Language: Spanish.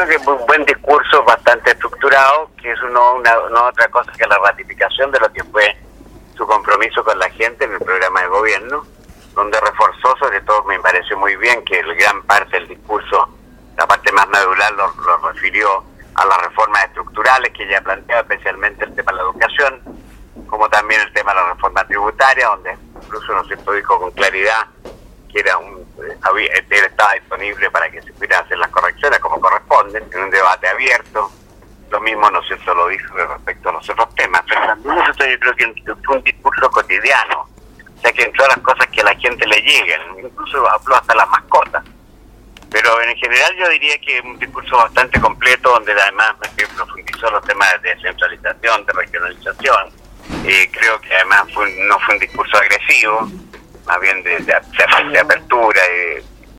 creo que fue un buen discurso, bastante estructurado, que es no otra cosa que la ratificación de lo que fue su compromiso con la gente en el programa de gobierno, donde reforzó, sobre todo me pareció muy bien que el gran parte del discurso, la parte más medular, lo refirió a las reformas estructurales que ella planteaba, especialmente el tema de la educación, como también el tema de la reforma tributaria, donde incluso nos dijo con claridad que él estaba disponible para que se pudieran hacer las correcciones como corresponden, en un debate abierto. Lo mismo, ¿no es cierto?, lo dijo respecto a los otros temas, pero también yo creo que fue un discurso cotidiano, o sea que en todas las cosas que a la gente le lleguen, incluso habló hasta las mascotas. Pero en general yo diría que es un discurso bastante completo, donde además profundizó los temas de descentralización, de regionalización. Creo que además no fue un discurso agresivo, más bien de apertura,